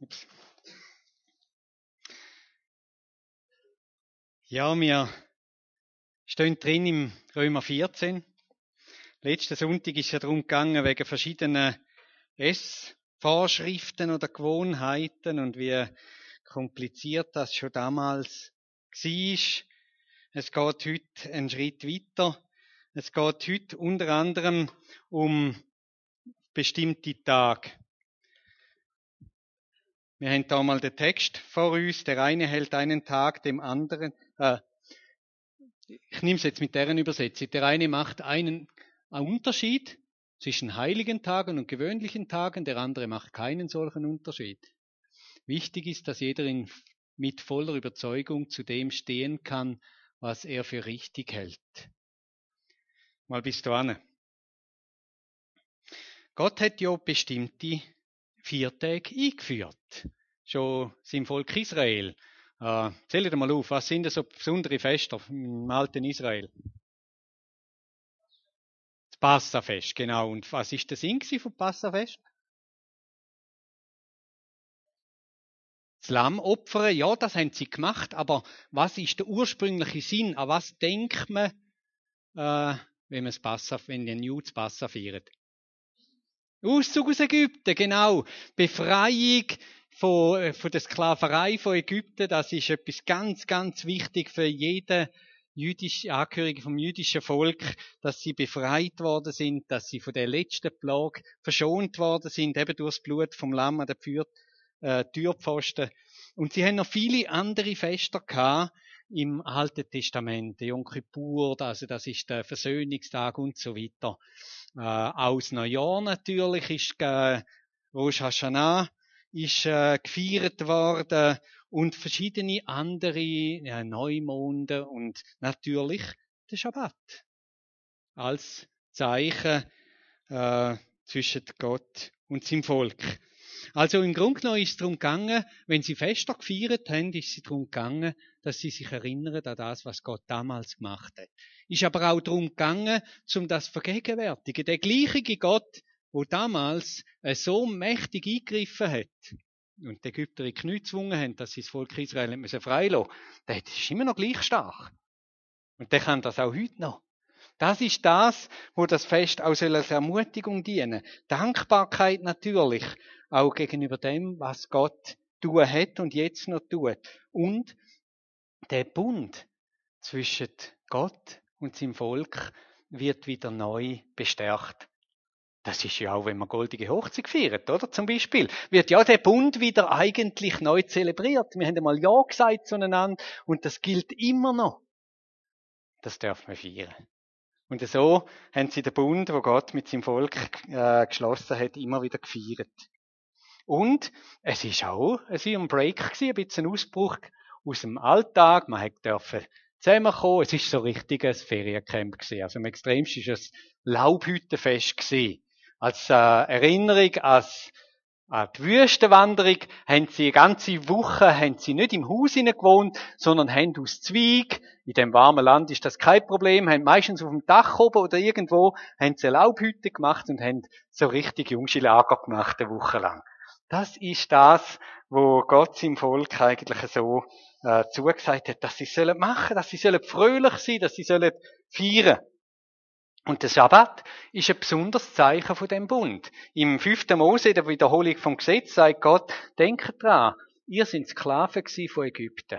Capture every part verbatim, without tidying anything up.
Ups. Ja, wir stehen drin im Römer vierzehn. Letzten Sonntag ist es ja darum gegangen, wegen verschiedenen Essvorschriften oder Gewohnheiten und wie kompliziert das schon damals war. Es geht heute einen Schritt weiter. Es geht heute unter anderem um bestimmte Tage. Wir haben da mal den Text vor uns. Der eine hält einen Tag dem anderen. Äh, ich nehme es jetzt mit deren Übersetzung. Der eine macht einen, einen Unterschied zwischen heiligen Tagen und gewöhnlichen Tagen. Der andere macht keinen solchen Unterschied. Wichtig ist, dass jeder in, mit voller Überzeugung zu dem stehen kann, was er für richtig hält. Mal bis dahin. Gott hat ja bestimmte Viertage eingeführt. Schon sein Volk Israel. Äh, zählt mal auf, was sind das so besondere Feste im alten Israel? Das Passafest, genau. Und was ist der Sinn vom Passafest? Das Lamm opfern, ja, das haben sie gemacht, aber was ist der ursprüngliche Sinn? An was denkt man, äh, wenn man das Passa, wenn ein Jude das Passa feiert? Auszug aus Ägypten, genau. Befreiung von, von der Sklaverei von Ägypten, das ist etwas ganz, ganz wichtig für jeden jüdischen Angehörigen vom jüdischen Volk, dass sie befreit worden sind, dass sie von der letzten Plage verschont worden sind, eben durch das Blut vom Lamm an der Tür, äh, Türpfosten. Und sie haben noch viele andere Feste gehabt im Alten Testament, Yom Kippur, also das ist der Versöhnungstag und so weiter. Äh, aus Neujahr natürlich ist äh, Rosh Hashanah ist äh, gefeiert worden und verschiedene andere äh, Neumonde und natürlich der Schabbat als Zeichen äh, zwischen Gott und seinem Volk. Also im Grunde genommen ist es darum gegangen, wenn sie Feste gefeiert haben, ist es darum gegangen, dass sie sich erinnern an das, was Gott damals gemacht hat. Ist aber auch darum gegangen, um das vergegenwärtigen. Der gleiche Gott, der damals so mächtig eingegriffen hat und die Ägypter in die Knie gezwungen haben, dass sie das Volk Israel nicht freilassen müssen, der ist immer noch gleich stark. Und der kann das auch heute noch. Das ist das, wo das Fest auch als Ermutigung dienen. Dankbarkeit natürlich, auch gegenüber dem, was Gott tun hat und jetzt noch tut. Und der Bund zwischen Gott und seinem Volk wird wieder neu bestärkt. Das ist ja auch, wenn man goldige Hochzeit feiert, oder? Zum Beispiel wird ja der Bund wieder eigentlich neu zelebriert. Wir haben einmal Ja gesagt zueinander und das gilt immer noch. Das darf man feiern. Und so haben sie den Bund, wo Gott mit seinem Volk äh, geschlossen hat, immer wieder gefeiert. Und es ist auch ein Break gewesen, ein bisschen ein Ausbruch aus dem Alltag. Man durfte zusammenkommen. Es ist so richtig ein Feriencamp gewesen. Also am extremsten war es ein Laubhüttenfest gewesen. Als äh, Erinnerung als an die Wüstenwanderung haben sie eine ganze Woche haben sie nicht im Haus gewohnt, sondern haben aus Zweig, in dem warmen Land ist das kein Problem, haben meistens auf dem Dach oben oder irgendwo, haben sie eine Laubhütte gemacht und haben so richtig Jungschi-Lager gemacht, eine Woche lang. Das ist das, wo Gott seinem Volk eigentlich so äh, zugesagt hat, dass sie sollen machen, dass sie sollen fröhlich sein, dass sie sollen feiern. Und der Sabbat ist ein besonderes Zeichen von dem Bund. Im fünften Mose, in der Wiederholung vom Gesetz, sagt Gott, denkt dran, ihr seid Sklaven von Ägypten.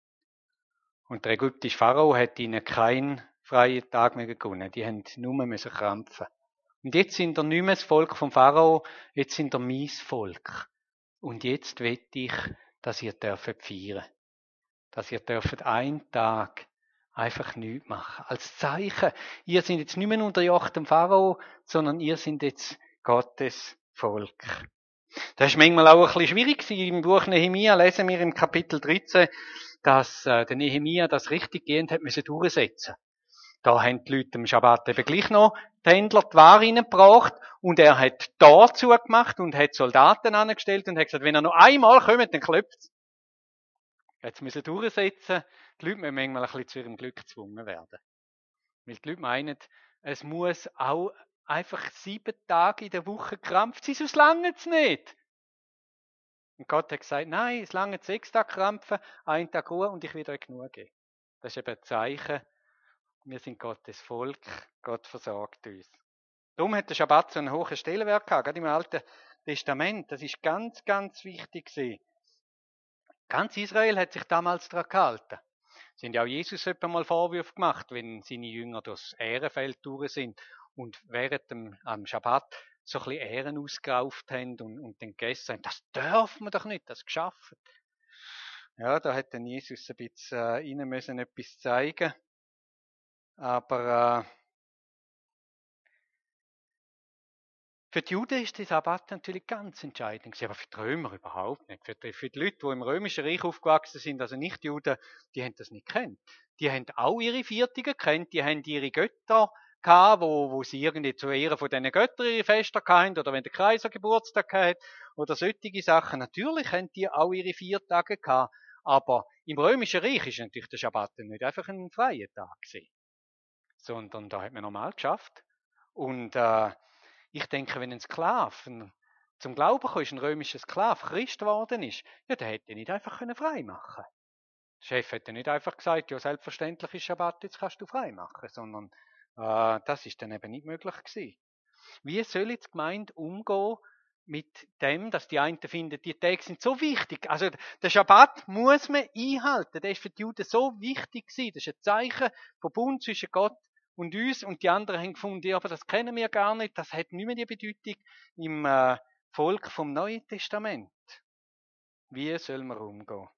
Und der ägyptische Pharao hat ihnen keinen freien Tag mehr gegönnt. Die haben nur müssen krampfen. Und jetzt sind ihr nicht mehr das Volk vom Pharao, jetzt sind ihr mein Volk. Und jetzt will ich, dass ihr dürft feiern. Dass ihr dürft einen Tag einfach nichts machen. Als Zeichen, ihr seid jetzt nicht mehr unterjocht dem Pharao, sondern ihr seid jetzt Gottes Volk. Das ist manchmal auch ein bisschen schwierig. Im Buch Nehemia lesen wir im Kapitel dreizehn, dass äh, der Nehemia das richtig gehend hat müssen durchsetzen. Da haben die Leute am Schabbat eben gleich noch die Händler die Ware reingebracht und er hat Tor zugemacht und hat Soldaten angestellt und hat gesagt, wenn er noch einmal kommt, dann klopft's. Jetzt müssen durchsetzen. Die Leute müssen manchmal ein bisschen zu ihrem Glück gezwungen werden. Weil die Leute meinen, es muss auch einfach sieben Tage in der Woche krampft sein, sonst lange es nicht. Und Gott hat gesagt, nein, es lange sechs Tage Krampfen, einen Tag Ruhe und ich will euch genug geben. Das ist eben ein Zeichen, wir sind Gottes Volk, Gott versorgt uns. Darum hat der Schabbat so einen hohen Stellenwert gehabt, gerade im Alten Testament. Das ist ganz, ganz wichtig gewesen. Ganz Israel hat sich damals daran gehalten. Es sind ja auch Jesus etwa mal Vorwürfe gemacht, wenn seine Jünger durchs Ehrenfeld durch sind und während dem am Schabbat so ein bisschen Ehren ausgerauft haben und, und dann gegessen haben. Das dürfen wir doch nicht, das geschafft. Ja, da hat dann Jesus ein bisschen äh, ihnen müssen etwas zeigen. Aber äh, für die Juden ist der Sabbat natürlich ganz entscheidend, aber für die Römer überhaupt nicht. Für die, für die Leute, die im Römischen Reich aufgewachsen sind, also nicht Juden, die haben das nicht gekannt. Die haben auch ihre Viertigen gekannt, die haben ihre Götter gehabt, wo, wo sie irgendwie zu Ehren von diesen Göttern ihre Fester hatten, oder wenn der Kaiser Geburtstag hat, oder solche Sachen. Natürlich haben die auch ihre Viertage gehabt, aber im Römischen Reich ist natürlich der Schabbat nicht einfach ein freier Tag gewesen, sondern da hat man normal geschafft. Und äh, ich denke, wenn ein Sklave zum Glauben kam, ist ein römischer Sklave Christ geworden ist, ja, der hätte ihn nicht einfach frei machen können. Der Chef hätte nicht einfach gesagt, ja, selbstverständlich ist Schabbat, jetzt kannst du frei machen, sondern äh, das ist dann eben nicht möglich gewesen. Wie soll jetzt die Gemeinde umgehen mit dem, dass die einen finden, die Tage sind so wichtig. Also der Schabbat muss man einhalten, der ist für die Juden so wichtig gewesen. Das ist ein Zeichen von Bund zwischen Gott und uns, und die anderen haben gefunden, ja, aber das kennen wir gar nicht, das hat nicht mehr die Bedeutung im äh, Volk vom Neuen Testament. Wie soll man umgehen?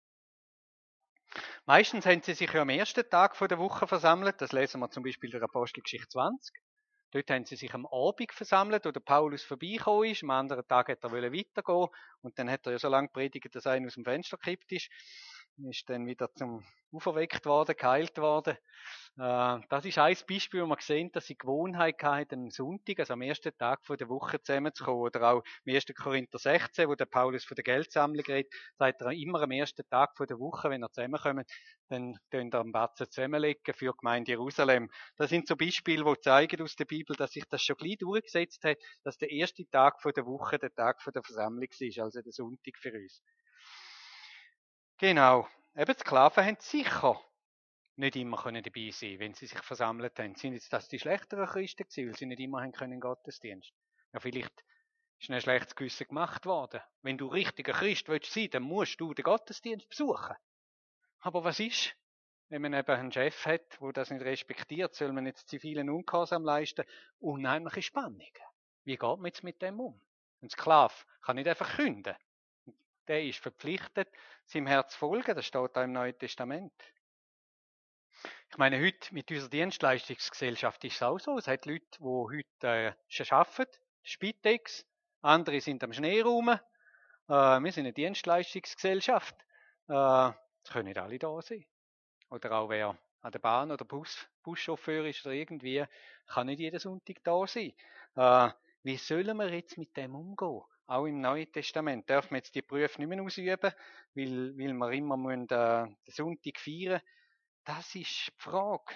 Meistens haben sie sich ja am ersten Tag der Woche versammelt, das lesen wir zum Beispiel in der Apostelgeschichte zwanzig. Dort haben sie sich am Abend versammelt, wo der Paulus vorbeigekommen ist. Am anderen Tag hat er weitergehen und dann hat er ja so lange predigt, dass einer aus dem Fenster gekippt ist. Ist dann wieder zum auferweckt worden, geheilt worden. Äh, das ist ein Beispiel, wo man sehen, dass sie Gewohnheit hatten, am Sonntag, also am ersten Tag der Woche zusammenzukommen. Oder auch im ersten Korinther sechzehn, wo der Paulus von der Geldsammlung redet, sagt er immer am ersten Tag der Woche, wenn er zusammenkommt, dann tun er einen Batzen zusammenlegen für die Gemeinde Jerusalem. Das sind so Beispiele, die zeigen aus der Bibel, dass sich das schon gleich durchgesetzt hat, dass der erste Tag der Woche der Tag der Versammlung ist, also der Sonntag für uns. Genau. Eben, die Sklaven haben sicher nicht immer können dabei sein, wenn sie sich versammelt haben. Sind jetzt das die schlechteren Christen gewesen, weil sie nicht immer haben können in Gottesdienst? Ja, vielleicht ist ein schlechtes Gewissen gemacht worden. Wenn du richtiger Christ willst sein, dann musst du den Gottesdienst besuchen. Aber was ist, wenn man eben einen Chef hat, der das nicht respektiert, soll man jetzt zivilen Ungehorsam leisten? Unheimliche Spannungen. Wie geht man jetzt mit dem um? Ein Sklave kann nicht einfach künden. Der ist verpflichtet, seinem Herz zu folgen. Das steht auch im Neuen Testament. Ich meine, heute mit unserer Dienstleistungsgesellschaft ist es auch so. Es hat Leute, die heute äh, schon arbeiten, Spitex, andere sind am Schneeraum. Äh, wir sind eine Dienstleistungsgesellschaft. Äh, es können nicht alle da sein. Oder auch wer an der Bahn oder Bus, Buschauffeur ist oder irgendwie, kann nicht jeden Sonntag da sein. Äh, wie sollen wir jetzt mit dem umgehen? Auch im Neuen Testament dürfen wir jetzt die Prüfe nicht mehr ausüben, weil, weil wir immer müssen, äh, den Sonntag feiern. Das ist die Frage.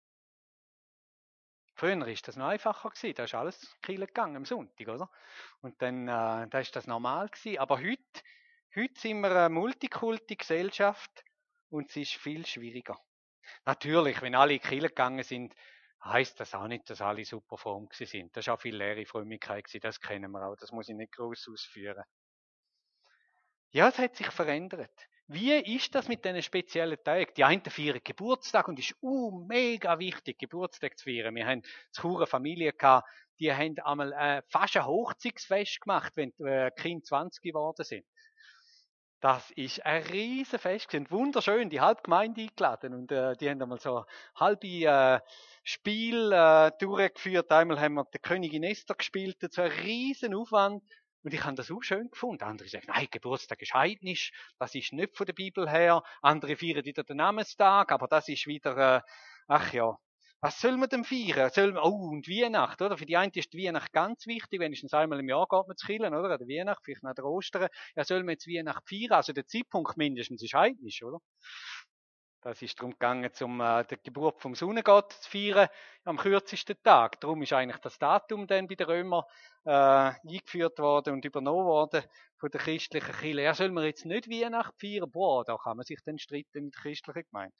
Früher war das noch einfacher gewesen. Da ist alles Kirche gegangen am Sonntag, oder? Und dann, äh, da ist das normal gewesen. Aber heute, heute sind wir eine Multikulti-Gesellschaft und es ist viel schwieriger. Natürlich, wenn alle in die Kirche gegangen sind, heisst das auch nicht, dass alle super fromm sind. Das war auch viel leere Frömmigkeit gewesen. Das kennen wir auch. Das muss ich nicht groß ausführen. Ja, es hat sich verändert. Wie ist das mit diesen speziellen Tagen? Die einen feiern Geburtstag und es ist uh, mega wichtig, Geburtstag zu feiern. Wir haben zu Chur eine Familie gehabt, die haben einmal äh, fast ein Hochzeitsfest gemacht, wenn die äh, Kinder zwanzig geworden sind. Das ist ein riesen Fest gewesen. Wunderschön, die halbe Gemeinde eingeladen und äh, die haben einmal so halbe äh, Spiel äh, durchgeführt. Einmal haben wir den Königin Esther gespielt, so ein riesen Aufwand. Und ich habe das auch schön gefunden. Andere sagen, nein, Geburtstag ist heidnisch, das ist nicht von der Bibel her. Andere feiern wieder den Namenstag, aber das ist wieder, äh, ach ja, was soll man denn feiern? Soll man, oh, und Weihnacht, oder? Für die einen ist die Weihnacht ganz wichtig, wenigstens einmal im Jahr geht man zu Kirche, oder? An der Weihnacht, vielleicht nach der Ostern. Ja, soll man jetzt Weihnacht feiern? Also der Zeitpunkt mindestens ist heidnisch, oder? Das ist darum gegangen, um äh, die Geburt vom Sonnengott zu feiern, am kürzesten Tag. Darum ist eigentlich das Datum dann bei den Römern äh, eingeführt worden und übernommen worden von der christlichen Kirche. Ja, soll man jetzt nicht Weihnachten feiern? Boah, da kann man sich dann streiten mit der christlichen Gemeinde.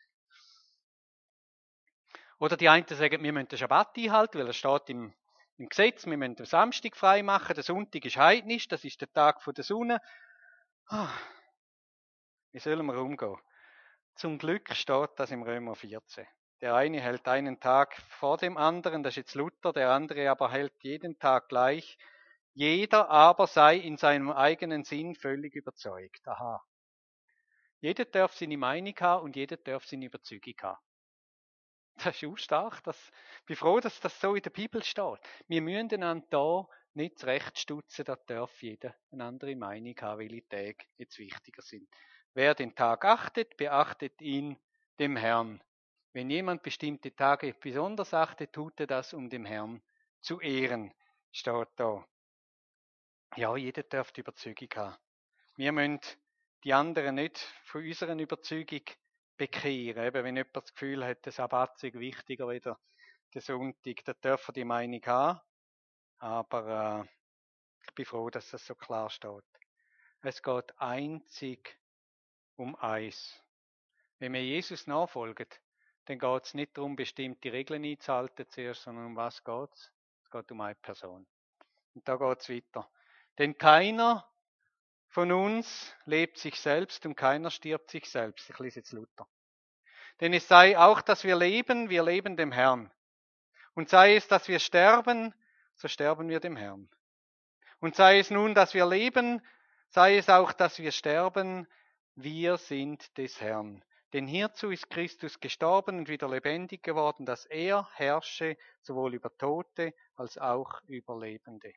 Oder die einen sagen, wir müssen den Schabbat einhalten, weil er steht im, im Gesetz, wir müssen den Samstag frei machen, der Sonntag ist heidnisch, das ist der Tag von der Sonne. Ah, wie sollen wir umgehen? Zum Glück steht das im Römer vierzehn. Der eine hält einen Tag vor dem anderen, das ist jetzt Luther, der andere aber hält jeden Tag gleich. Jeder aber sei in seinem eigenen Sinn völlig überzeugt. Aha. Jeder darf seine Meinung haben und jeder darf seine Überzeugung haben. Das ist auch stark. Das, ich bin froh, dass das so in der Bibel steht. Wir müssen einander da nicht zurechtstutzen, da darf jeder eine andere Meinung haben, welche Tage jetzt wichtiger sind. Wer den Tag achtet, beachtet ihn dem Herrn. Wenn jemand bestimmte Tage besonders achtet, tut er das, um dem Herrn zu ehren, steht da. Ja, jeder darf die Überzeugung haben. Wir müssen die anderen nicht von unserer Überzeugung bekehren. Eben, wenn jemand das Gefühl hat, der Sabbat sei wichtiger als der Sonntag, dann darf er die Meinung haben. Aber äh, ich bin froh, dass das so klar steht. Es geht einzig um eins. Wenn wir Jesus nachfolgen, dann geht es nicht darum, bestimmte Regeln einzuhalten zuerst, sondern um was geht es? Es geht um eine Person. Und da geht es weiter. Denn keiner von uns lebt sich selbst und keiner stirbt sich selbst. Ich lese jetzt Luther. Denn es sei auch, dass wir leben, wir leben dem Herrn. Und sei es, dass wir sterben, so sterben wir dem Herrn. Und sei es nun, dass wir leben, sei es auch, dass wir sterben, wir sind des Herrn. Denn hierzu ist Christus gestorben und wieder lebendig geworden, dass er herrsche sowohl über Tote als auch über Lebende.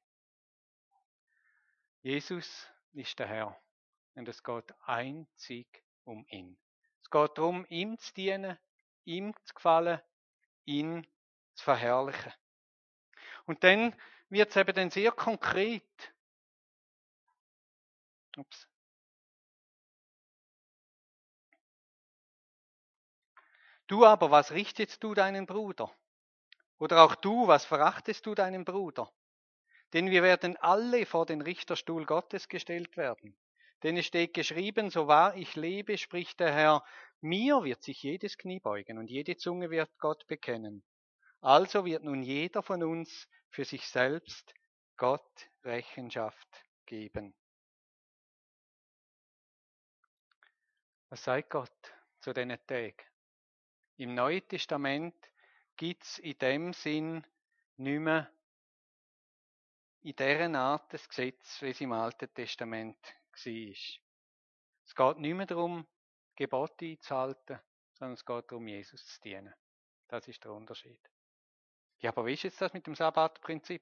Jesus ist der Herr und es geht einzig um ihn. Es geht darum, ihm zu dienen, ihm zu gefallen, ihn zu verherrlichen. Und dann wird es eben dann sehr konkret. Ups. Du aber, was richtest du deinen Bruder? Oder auch du, was verachtest du deinen Bruder? Denn wir werden alle vor den Richterstuhl Gottes gestellt werden. Denn es steht geschrieben, so wahr ich lebe, spricht der Herr, mir wird sich jedes Knie beugen und jede Zunge wird Gott bekennen. Also wird nun jeder von uns für sich selbst Gott Rechenschaft geben. Was sagt Gott zu diesen Tagen? Im Neuen Testament gibt es in dem Sinn nicht mehr in dieser Art des Gesetzes, wie es im Alten Testament war. Es geht nicht mehr darum, Gebote einzuhalten, sondern es geht darum, Jesus zu dienen. Das ist der Unterschied. Ja, aber wie ist jetzt das mit dem Sabbatprinzip?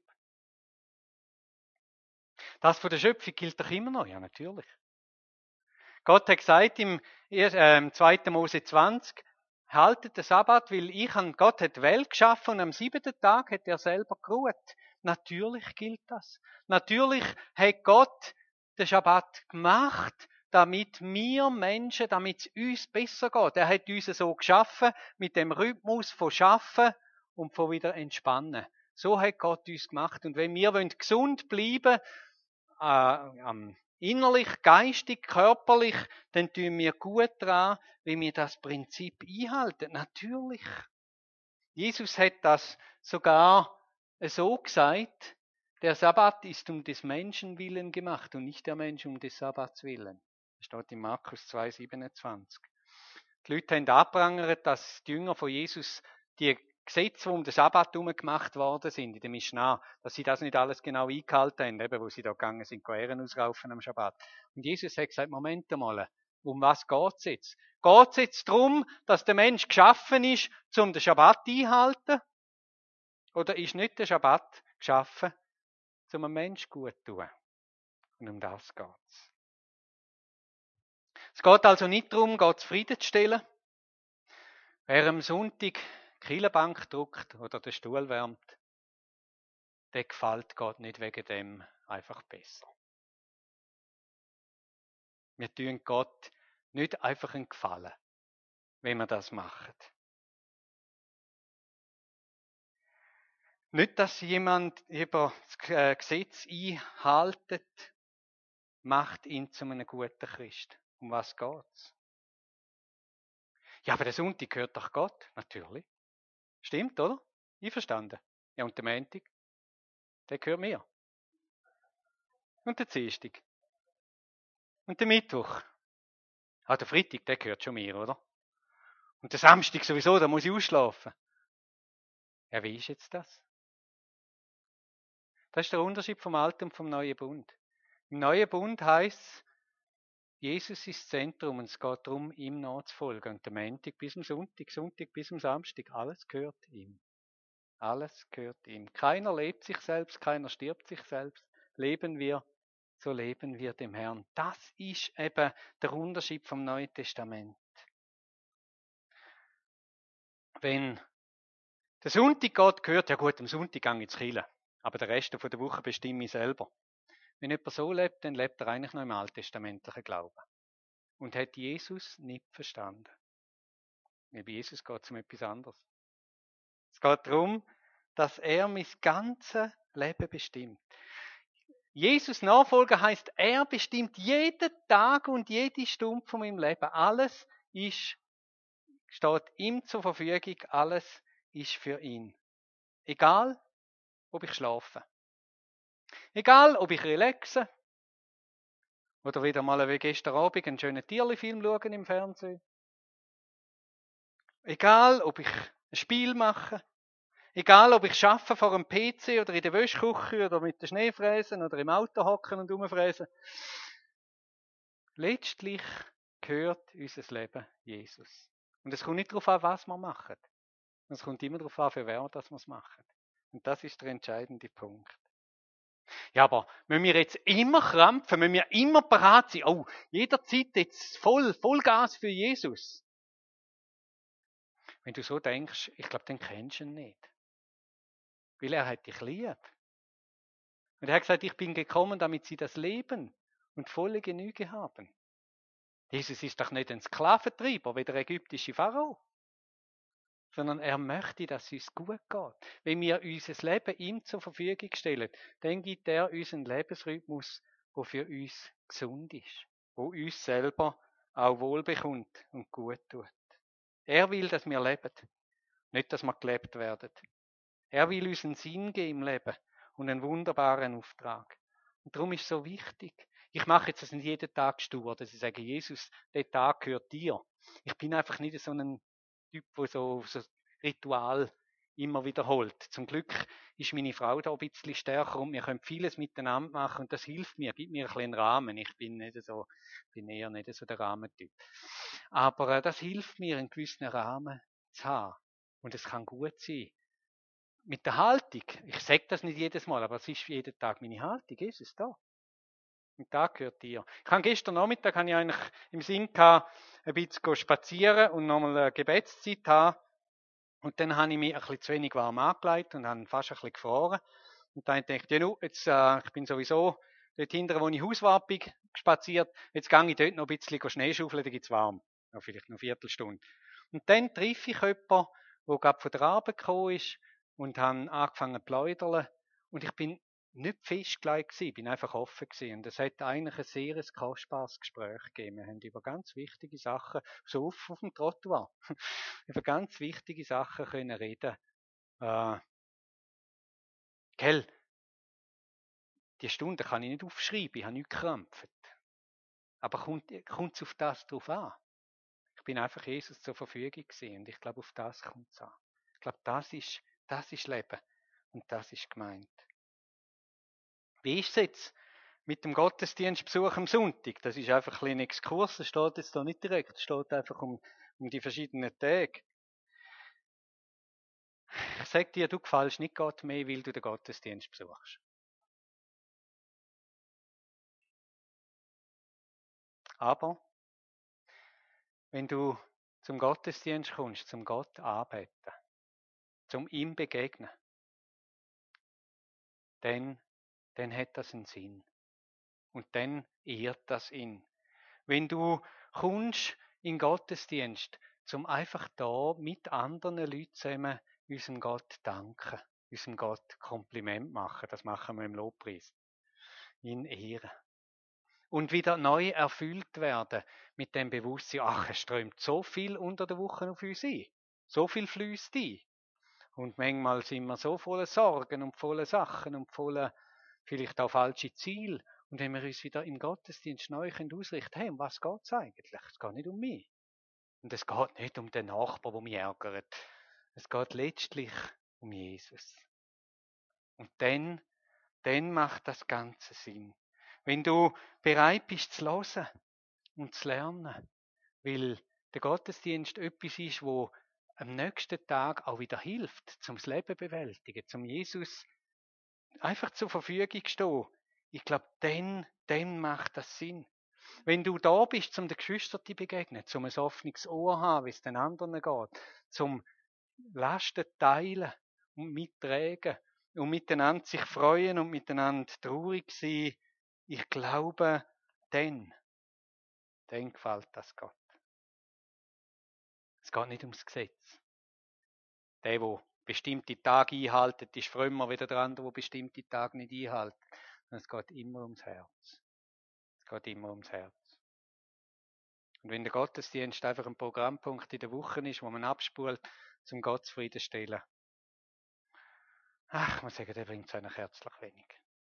Das von der Schöpfung gilt doch immer noch? Ja, natürlich. Gott hat gesagt im zweiten Mose zwanzig, haltet den Sabbat, weil ich an Gott hat die Welt geschaffen und am siebten Tag hat er selber geruht. Natürlich gilt das. Natürlich hat Gott den Schabbat gemacht, damit wir Menschen, damit es uns besser geht. Er hat uns so geschaffen, mit dem Rhythmus von Schaffen und von wieder Entspannen. So hat Gott uns gemacht. Und wenn wir gesund bleiben, äh, am innerlich, geistig, körperlich, dann tun wir gut daran, wenn wir das Prinzip einhalten. Natürlich. Jesus hat das sogar so gesagt, der Sabbat ist um des Menschen willen gemacht und nicht der Mensch um des Sabbats willen. Das steht in Markus zwei siebenundzwanzig. Die Leute haben abprangert, dass die Jünger von Jesus die Gesetze, die um den Sabbat herum gemacht worden sind, in der Mishnah, dass sie das nicht alles genau eingehalten haben, eben, wo sie da gegangen sind, Ähren ausraufen am Schabbat. Und Jesus hat gesagt, Moment einmal, um was geht's jetzt? Geht's jetzt darum, dass der Mensch geschaffen ist, um den Schabbat einzuhalten? Oder ist nicht der Schabbat geschaffen, um einem Mensch gut zu tun? Und um das geht's. Es geht also nicht darum, Gott zufriedenzustellen. Wer am Sonntag die Kirchenbank druckt oder den Stuhl wärmt, der gefällt Gott nicht wegen dem einfach besser. Wir tun Gott nicht einfach einen Gefallen. wenn wir das machen. Nicht, dass jemand über das Gesetz einhaltet, macht ihn zu einem guten Christ. Um was geht's? Ja, aber der Sonntag gehört doch Gott. Natürlich. Stimmt, oder? Einverstanden. Ja, und der Montag? Der gehört mir. Und der Dienstag? Und der Mittwoch? Ah, der Freitag, der gehört schon mir, oder? Und der Samstag sowieso, da muss ich ausschlafen. Ja, wie ist jetzt das? Das ist der Unterschied vom Alten und vom Neuen Bund. Im Neuen Bund heißt Jesus ist das Zentrum und es geht darum, ihm nachzufolgen. Und der Montag bis zum Sonntag, Sonntag bis zum Samstag, alles gehört ihm. Alles gehört ihm. Keiner lebt sich selbst, keiner stirbt sich selbst. Leben wir, so leben wir dem Herrn. Das ist eben der Unterschied vom Neuen Testament. Wenn der Sonntag Gott gehört, ja gut, am Sonntag gehe ich ins Kirche. Aber den Rest der Woche bestimme ich selber. Wenn jemand so lebt, dann lebt er eigentlich noch im alttestamentlichen Glauben. Und hat Jesus nicht verstanden. Weil bei Jesus geht es um etwas anderes. Es geht darum, dass er mein ganzes Leben bestimmt. Jesus Nachfolger heißt, er bestimmt jeden Tag und jede Stunde von meinem Leben. Alles ist, steht ihm zur Verfügung, alles ist für ihn. Egal, ob ich schlafe. Egal, ob ich relaxe. Oder wieder mal wie gestern Abend einen schönen Tierli-Film schauen im Fernsehen. Egal, ob ich ein Spiel mache. Egal, ob ich arbeite vor einem P C oder in der Wäschküche oder mit der Schneefräsen oder im Auto hocken und rumfräsen. Letztlich gehört unser Leben Jesus. Und es kommt nicht darauf an, was wir machen. Es kommt immer darauf an, für wer wir es machen. Und das ist der entscheidende Punkt. Ja, aber müssen wir jetzt immer krampfen? Müssen wir immer parat sein? Oh, jederzeit jetzt voll, Vollgas für Jesus. Wenn du so denkst, ich glaube, dann kennst du ihn nicht. Weil er hat dich lieb. Und er hat gesagt, ich bin gekommen, damit sie das Leben und volle Genüge haben. Jesus ist doch nicht ein Sklaventreiber wie der ägyptische Pharao. Sondern er möchte, dass es uns gut geht. Wenn wir unser Leben ihm zur Verfügung stellen, dann gibt er uns einen Lebensrhythmus, der für uns gesund ist, der uns selber auch wohlbekommt und gut tut. Er will, dass wir leben, nicht, dass wir gelebt werden. Er will uns einen Sinn geben im Leben und einen wunderbaren Auftrag. Und darum ist es so wichtig. Ich mache jetzt das nicht jeden Tag stur, dass ich sage, Jesus, der Tag gehört dir. Ich bin einfach nicht so ein Typ, der so, so Ritual immer wiederholt. Zum Glück ist meine Frau da ein bisschen stärker und wir können vieles miteinander machen und das hilft mir, gibt mir ein bisschen einen Rahmen. Ich bin nicht so, bin eher nicht so der Rahmentyp. Aber äh, das hilft mir, einen gewissen Rahmen zu haben. Und es kann gut sein. Mit der Haltung, ich sage das nicht jedes Mal, aber es ist jeden Tag meine Haltung, ist es da. Und da gehört dir. Ich habe gestern Nachmittag habe ich eigentlich im Sinn gehabt, ein bisschen spazieren und nochmal eine Gebetszeit haben. Und dann habe ich mich ein bisschen zu wenig warm angelegt und habe fast ein bisschen gefroren. Und dann dachte ich, ja, nu, jetzt, äh, ich bin sowieso dort hinten, wo ich Hauswart bin, spaziert. Jetzt gehe ich dort noch ein bisschen Schneeschaufeln, da gibt es warm. Ja, vielleicht noch eine Viertelstunde. Und dann treffe ich jemanden, der gerade von der Arbeit gekommen ist und habe angefangen zu plaudern. Und ich bin nicht festgelegt gewesen, bin einfach offen gewesen. Und es hat eigentlich ein sehr kostbares Gespräch gegeben. Wir haben über ganz wichtige Sachen, so auf, auf dem Trottoir, über ganz wichtige Sachen können reden. Äh, gell, die Stunde kann ich nicht aufschreiben, ich habe nichts gekrampft. Aber kommt, kommt es auf das drauf an? Ich bin einfach Jesus zur Verfügung gewesen und ich glaube, auf das kommt es an. Ich glaube, das ist, das ist Leben und das ist gemeint. Wie ist es jetzt mit dem Gottesdienstbesuch am Sonntag? Das ist einfach ein kleiner Exkurs, das steht jetzt da nicht direkt, es steht einfach um, um die verschiedenen Tage. Ich sage dir, du gefällst nicht Gott mehr, weil du den Gottesdienst besuchst. Aber wenn du zum Gottesdienst kommst, zum Gott anbeten, zum ihm begegnen, dann, dann hat das einen Sinn. Und dann ehrt das ihn. Wenn du kommst in Gottesdienst, zum einfach da mit anderen Leuten zusammen unserem Gott danken, unserem Gott Kompliment machen. Das machen wir im Lobpreis. In Ehre. Und wieder neu erfüllt werden mit dem Bewusstsein, ach, es strömt so viel unter der Woche auf uns ein. So viel fließt ein. Und manchmal sind wir so voller Sorgen und voller Sachen und voller vielleicht auch falsche Ziele. Und wenn wir uns wieder im Gottesdienst neu ausrichten können, hey, um was geht es eigentlich? Es geht nicht um mich. Und es geht nicht um den Nachbarn, der mich ärgert. Es geht letztlich um Jesus. Und dann, dann macht das Ganze Sinn. Wenn du bereit bist zu hören und zu lernen, weil der Gottesdienst etwas ist, wo am nächsten Tag auch wieder hilft, zum Leben bewältigen, zum Jesus einfach zur Verfügung stehen. Ich glaube, dann, dann macht das Sinn. Wenn du da bist, zum den Geschwistern zu begegnen, zum ein offenes Ohr haben, wie es den anderen geht, zum Lasten teilen und mittragen und miteinander sich freuen und miteinander traurig sein, ich glaube, dann, dann gefällt das Gott. Es geht nicht ums Gesetz. Der, der bestimmte Tage einhaltet, ist frömmer wie der andere, der bestimmte Tage nicht einhält. Es geht immer ums Herz. Es geht immer ums Herz. Und wenn der Gottesdienst einfach ein Programmpunkt in der Woche ist, wo man abspult, zum Gott zufriedenstellen, ach, ich muss sagen, der bringt es eigentlich herzlich wenig.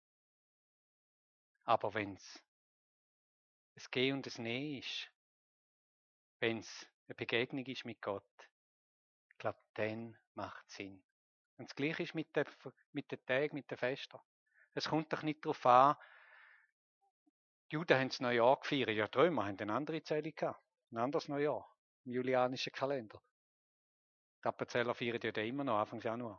Aber wenn es ein Gehen und ein Nehmen ist, wenn es eine Begegnung ist mit Gott, ich glaube, dann macht es Sinn. Und das Gleiche ist mit den, mit den Tagen, mit den Festen. Es kommt doch nicht darauf an, die Juden haben das Neujahr gefeiert, ja, die Römer haben eine andere Zählung gehabt, ein anderes Neujahr, im julianischen Kalender. Die Appenzeller feiern ja immer noch, Anfang Januar.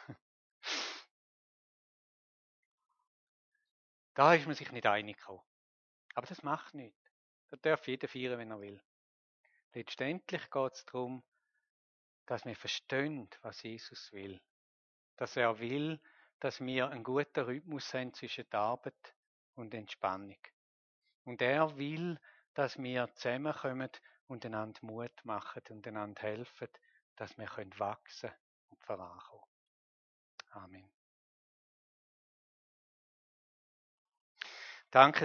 Da ist man sich nicht einig gekommen. Aber das macht nichts. Da darf jeder feiern, wenn er will. Letztendlich geht es darum, dass wir verstehen, was Jesus will. Dass er will, dass wir einen guten Rhythmus haben zwischen der Arbeit und Entspannung. Und er will, dass wir zusammenkommen und einander Mut machen und einander helfen, dass wir wachsen und vorankommen. Amen. Danke.